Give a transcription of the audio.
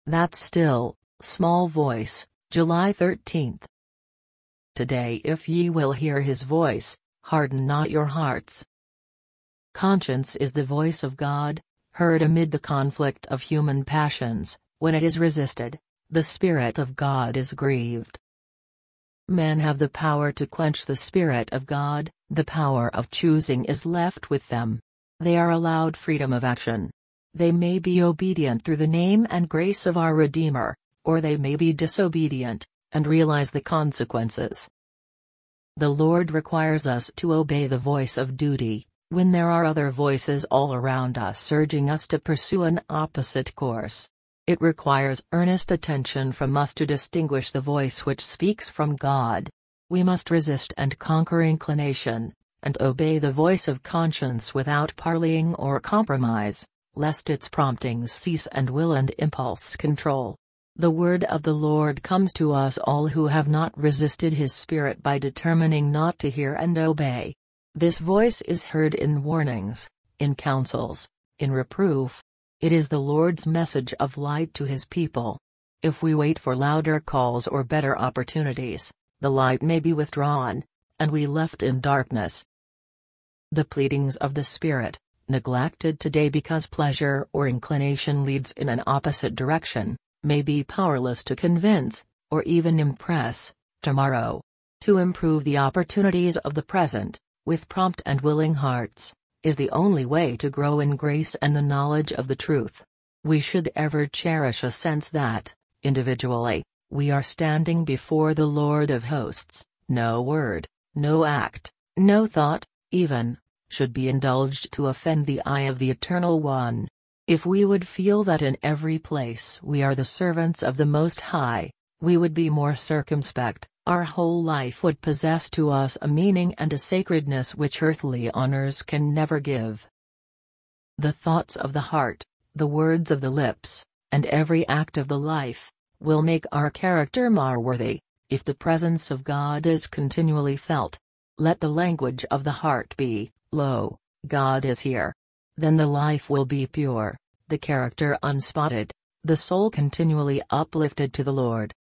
That still, small voice, July 13th. Today if ye will hear his voice, harden not your hearts. Conscience is the voice of God, heard amid the conflict of human passions. When it is resisted, the Spirit of God is grieved. Men have the power to quench the Spirit of God, the power of choosing is left with them. They are allowed freedom of action. They may be obedient through the name and grace of our Redeemer, or they may be disobedient, and realize the consequences. The Lord requires us to obey the voice of duty, when there are other voices all around us urging us to pursue an opposite course. It requires earnest attention from us to distinguish the voice which speaks from God. We must resist and conquer inclination, and obey the voice of conscience without parleying or compromise, lest its promptings cease and will and impulse control. The word of the Lord comes to us all who have not resisted his Spirit by determining not to hear and obey. This voice is heard in warnings, in counsels, in reproof. It is the Lord's message of light to his people. If we wait for louder calls or better opportunities, the light may be withdrawn, and we left in darkness. The pleadings of the Spirit, neglected today because pleasure or inclination leads in an opposite direction, may be powerless to convince, or even impress, tomorrow. To improve the opportunities of the present, with prompt and willing hearts, is the only way to grow in grace and the knowledge of the truth. We should ever cherish a sense that, individually, we are standing before the Lord of hosts. No word, no act, no thought, even, should be indulged to offend the eye of the Eternal One. If we would feel that in every place we are the servants of the Most High, we would be more circumspect. Our whole life would possess to us a meaning and a sacredness which earthly honors can never give. The thoughts of the heart, the words of the lips, and every act of the life, will make our character more worthy, if the presence of God is continually felt. Let the language of the heart be, "Lo, God is here." Then the life will be pure, the character unspotted, the soul continually uplifted to the Lord.